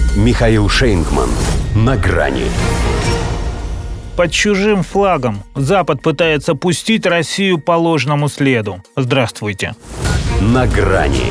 Михаил Шейнгман. На грани. Под чужим флагом Запад пытается пустить Россию по ложному следу. Здравствуйте. На грани.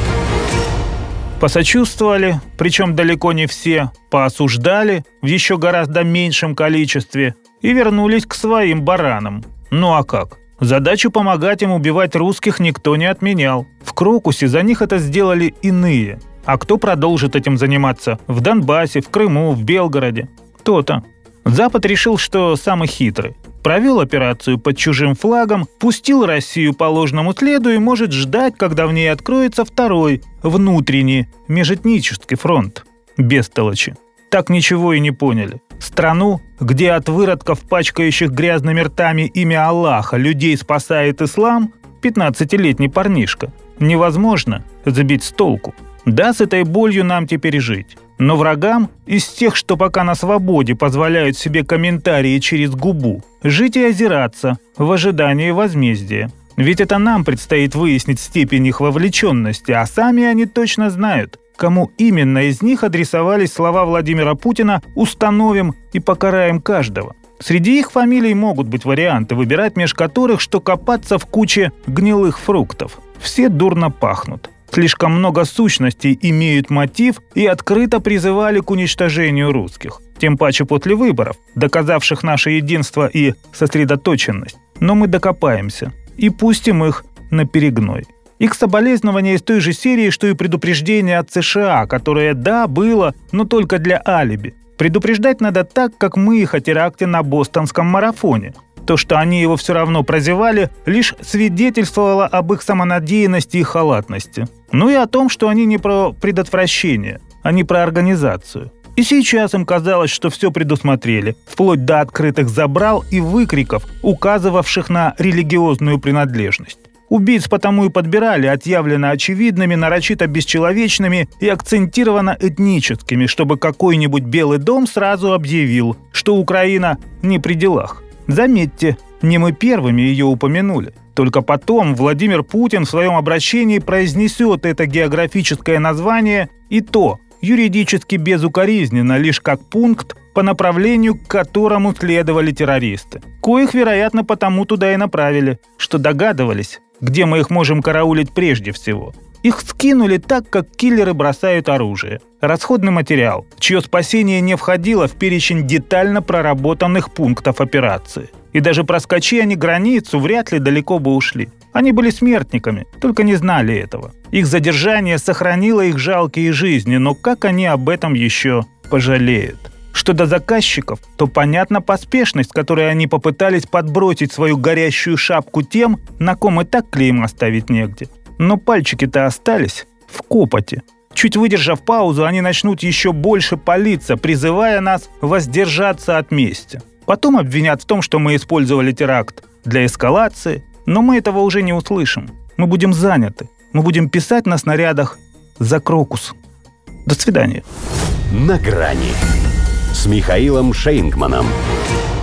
Посочувствовали, причем далеко не все, поосуждали в еще гораздо меньшем количестве и вернулись к своим баранам. Ну а как? Задачу помогать им убивать русских никто не отменял. В Крокусе за них это сделали иные. А кто продолжит этим заниматься в Донбассе, в Крыму, в Белгороде? То-то. Запад решил, что самый хитрый. Провел операцию под чужим флагом, пустил Россию по ложному следу и может ждать, когда в ней откроется второй, внутренний, межэтнический фронт. Бестолочи. Так ничего и не поняли. Страну, где от выродков, пачкающих грязными ртами имя Аллаха, людей спасает ислам, 15-летний парнишка, невозможно сбить с толку. Да, с этой болью нам теперь жить. Но врагам, из тех, что пока на свободе позволяют себе комментарии через губу, жить и озираться в ожидании возмездия. Ведь это нам предстоит выяснить степень их вовлеченности, а сами они точно знают, кому именно из них адресовались слова Владимира Путина «установим и покараем каждого». Среди их фамилий могут быть варианты, выбирать меж которых, что копаться в куче гнилых фруктов. Все дурно пахнут. Слишком много сущностей имеют мотив и открыто призывали к уничтожению русских. Тем паче после выборов, доказавших наше единство и сосредоточенность. Но мы докопаемся и пустим их на перегной. Их соболезнования из той же серии, что и предупреждение от США, которое, да, было, но только для алиби. Предупреждать надо так, как мы их о теракте на бостонском марафоне. То, что они его все равно прозевали, лишь свидетельствовало об их самонадеянности и халатности. Ну и о том, что они не про предотвращение, а не про организацию. И сейчас им казалось, что все предусмотрели, вплоть до открытых забрал и выкриков, указывавших на религиозную принадлежность. Убийц потому и подбирали отъявленно очевидными, нарочито бесчеловечными и акцентированно этническими, чтобы какой-нибудь Белый дом сразу объявил, что Украина не при делах. Заметьте, не мы первыми ее упомянули. Только потом Владимир Путин в своем обращении произнесет это географическое название, и то юридически безукоризненно, лишь как пункт, по направлению к которому следовали террористы. Коих, вероятно, потому туда и направили, что догадывались, где мы их можем караулить прежде всего. Их скинули так, как киллеры бросают оружие. Расходный материал, чье спасение не входило в перечень детально проработанных пунктов операции. И даже проскочи они границу, вряд ли далеко бы ушли. Они были смертниками, только не знали этого. Их задержание сохранило их жалкие жизни, но как они об этом еще пожалеют? Что до заказчиков, то понятна поспешность, с которой они попытались подбросить свою горящую шапку тем, на ком и так клейм оставить негде. Но пальчики-то остались в копоти. Чуть выдержав паузу, они начнут еще больше палиться, призывая нас воздержаться от мести. Потом обвинят в том, что мы использовали теракт для эскалации, но мы этого уже не услышим. Мы будем заняты. Мы будем писать на снарядах «За Крокус». До свидания. На грани с Михаилом Шейнгманом.